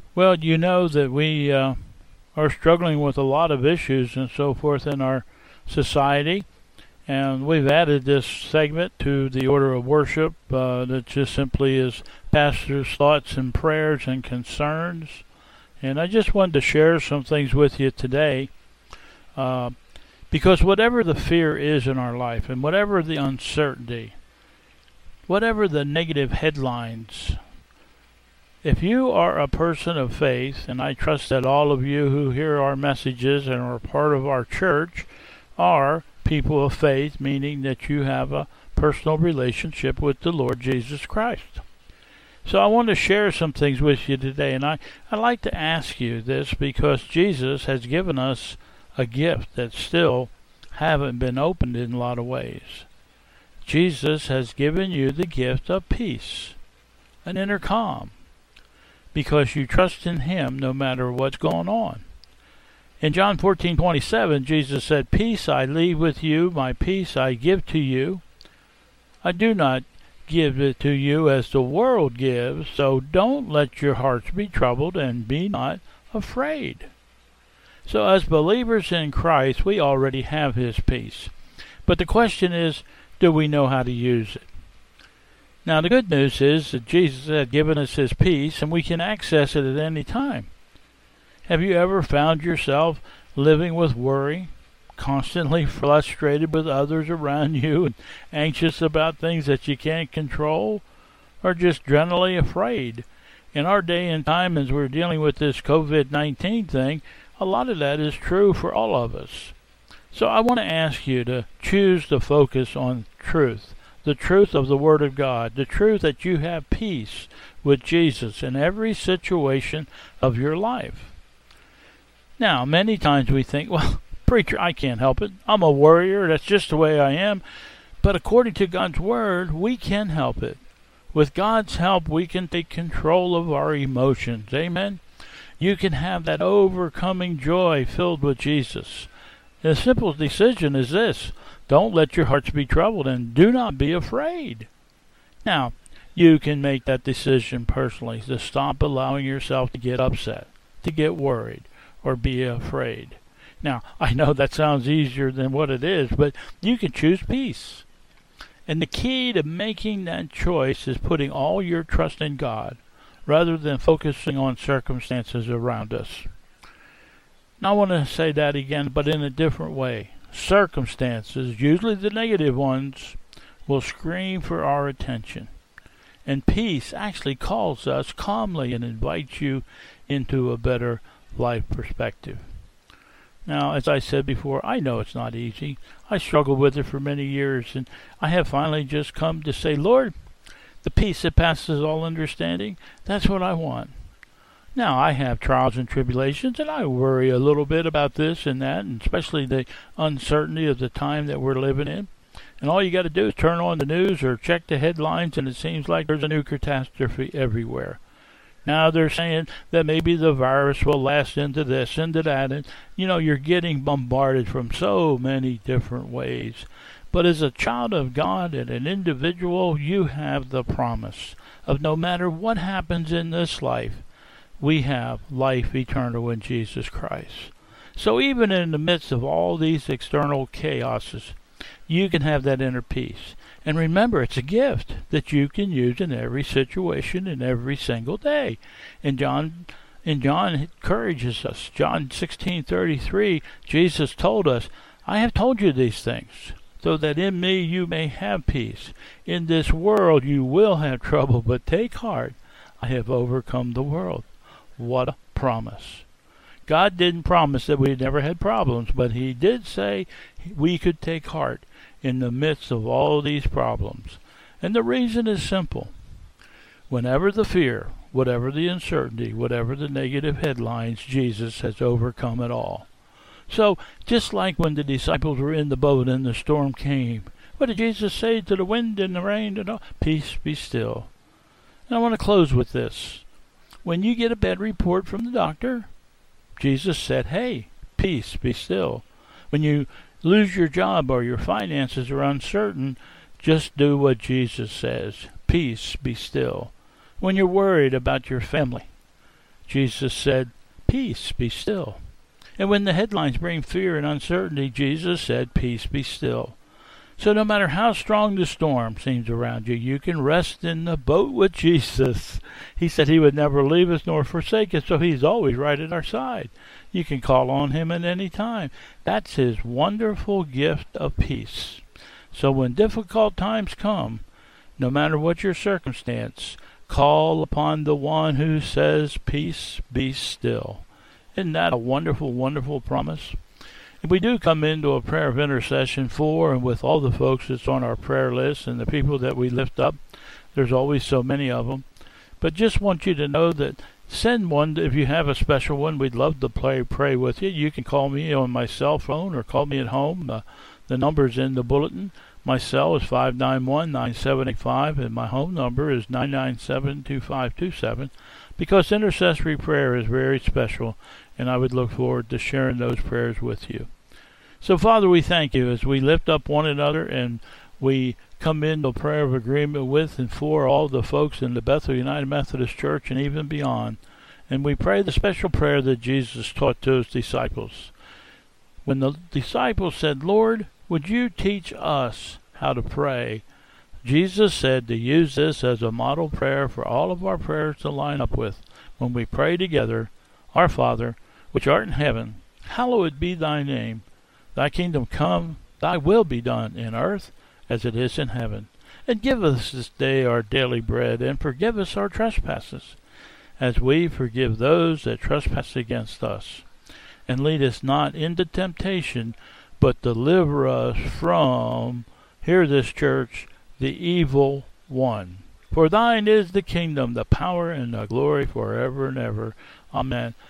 Well, you know that we are struggling with a lot of issues and so forth in our society, and we've added this segment to the order of worship that just simply is pastor's thoughts and prayers and concerns. And I just wanted to share some things with you today, uh, because whatever the fear is in our life, and whatever the uncertainty, whatever the negative headlines, if you are a person of faith, and I trust that all of you who hear our messages and are part of our church are people of faith, meaning that you have a personal relationship with the Lord Jesus Christ. So I want to share some things with you today, and I'd like to ask you this because Jesus has given us a gift that still haven't been opened in a lot of ways. Jesus has given you the gift of peace, an inner calm, because you trust in Him no matter what's going on. In John 14:27, Jesus said, "Peace I leave with you, my peace I give to you. I do not give it to you as the world gives, so don't let your hearts be troubled and be not afraid." So as believers in Christ, we already have His peace. But the question is, do we know how to use it? Now, the good news is that Jesus has given us His peace, and we can access it at any time. Have you ever found yourself living with worry, constantly frustrated with others around you, and anxious about things that you can't control, or just generally afraid? In our day and time, as we're dealing with this COVID-19 thing, a lot of that is true for all of us. So I want to ask you to choose to focus on truth, the truth of the Word of God, the truth that you have peace with Jesus in every situation of your life. Now, many times we think, well, preacher, I can't help it. I'm a worrier. That's just the way I am. But according to God's Word, we can help it. With God's help, we can take control of our emotions. Amen? You can have that overcoming joy filled with Jesus. The simple decision is this: don't let your hearts be troubled and do not be afraid. Now, you can make that decision personally to stop allowing yourself to get upset, to get worried, or be afraid. Now, I know that sounds easier than what it is, but you can choose peace. And the key to making that choice is putting all your trust in God rather than focusing on circumstances around us. Now, I want to say that again, but in a different way. Circumstances, usually the negative ones, will scream for our attention. And peace actually calls us calmly and invites you into a better life perspective. Now, as I said before, I know it's not easy. I struggled with it for many years, and I have finally just come to say, Lord, the peace that passes all understanding, that's what I want. Now, I have trials and tribulations, and I worry a little bit about this and that, and especially the uncertainty of the time that we're living in. And all you got to do is turn on the news or check the headlines, and it seems like there's a new catastrophe everywhere. Now they're saying that maybe the virus will last into this, into that, and you're getting bombarded from so many different ways. But as a child of God and an individual, you have the promise of no matter what happens in this life, we have life eternal in Jesus Christ. So even in the midst of all these external chaoses, you can have that inner peace. And remember, it's a gift that you can use in every situation in every single day. And John encourages us. John 16:33, Jesus told us, I have told you these things, so that in me you may have peace. In this world you will have trouble, but take heart, I have overcome the world. What a promise. God didn't promise that we never had problems, but He did say we could take heart in the midst of all these problems. And the reason is simple. Whenever the fear, whatever the uncertainty, whatever the negative headlines, Jesus has overcome it all. So, just like when the disciples were in the boat and the storm came, what did Jesus say to the wind and the rain and all? Peace, be still. And I want to close with this. When you get a bad report from the doctor, Jesus said, hey, peace, be still. When you lose your job or your finances are uncertain, just do what Jesus says. Peace, be still. When you're worried about your family, Jesus said, "Peace, be still." And when the headlines bring fear and uncertainty, Jesus said, "Peace, be still." So no matter how strong the storm seems around you, you can rest in the boat with Jesus. He said he would never leave us nor forsake us, so he's always right at our side. You can call on him at any time. That's his wonderful gift of peace. So when difficult times come, no matter what your circumstance, call upon the one who says, "Peace, be still." Isn't that a wonderful, wonderful promise? And we do come into a prayer of intercession for and with all the folks that's on our prayer list and the people that we lift up. There's always so many of them. But just want you to know that send one. If you have a special one, we'd love to pray with you. You can call me on my cell phone or call me at home. The number's in the bulletin. My cell is 591-9785, and my home number is 997-2527, because intercessory prayer is very special, and I would look forward to sharing those prayers with you. So, Father, we thank you as we lift up one another and we come into prayer of agreement with and for all the folks in the Bethel United Methodist Church and even beyond. And we pray the special prayer that Jesus taught to his disciples. When the disciples said, "Lord, would you teach us how to pray?" Jesus said to use this as a model prayer for all of our prayers to line up with when we pray together. Our Father, which art in heaven, hallowed be thy name. Thy kingdom come, thy will be done in earth as it is in heaven. And give us this day our daily bread, and forgive us our trespasses, as we forgive those that trespass against us. And lead us not into temptation, but deliver us from, hear this, church, the evil one. For thine is the kingdom, the power, and the glory forever and ever. Amen.